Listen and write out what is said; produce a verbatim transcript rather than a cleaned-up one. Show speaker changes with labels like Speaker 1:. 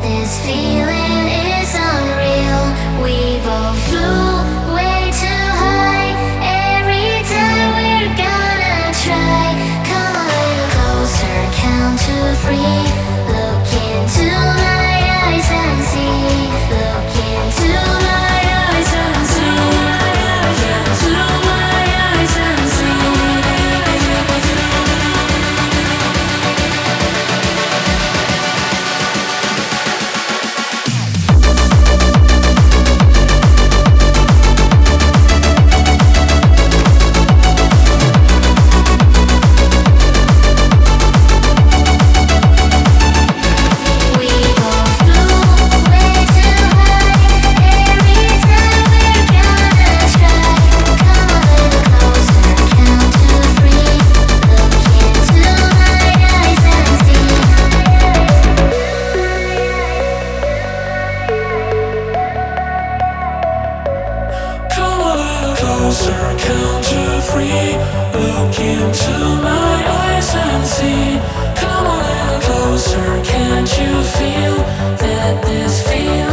Speaker 1: This feeling is unreal. We both flew way too high. Every time we're gonna try. Come a little closer, count to three. Look into my eyes and see. Look into my eyes and see. Look into my eyes and see.
Speaker 2: Closer, count to three. Look into my eyes and see. Come a little closer, can't you feel that this feeling